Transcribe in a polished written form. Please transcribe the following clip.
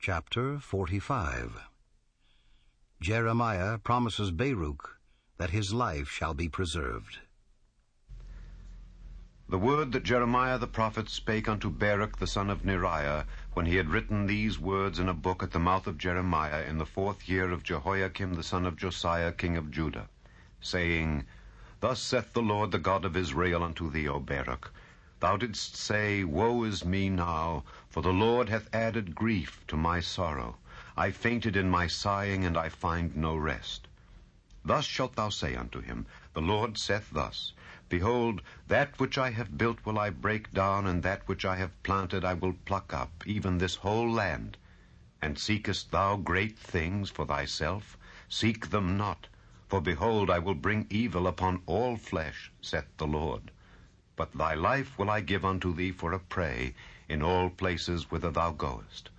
Chapter 45. Jeremiah promises Baruch that his life shall be preserved. The word that Jeremiah the prophet spake unto Baruch the son of Neriah, when he had written these words in a book at the mouth of Jeremiah in the 4th year of Jehoiakim the son of Josiah king of Judah, saying, Thus saith the Lord the God of Israel unto thee, O Baruch, Thou didst say, Woe is me now, for the Lord hath added grief to my sorrow. I fainted in my sighing, and I find no rest. Thus shalt thou say unto him, The Lord saith thus, Behold, that which I have built will I break down, and that which I have planted I will pluck up, even this whole land. And seekest thou great things for thyself? Seek them not. For behold, I will bring evil upon all flesh, saith the Lord. But thy life will I give unto thee for a prey in all places whither thou goest.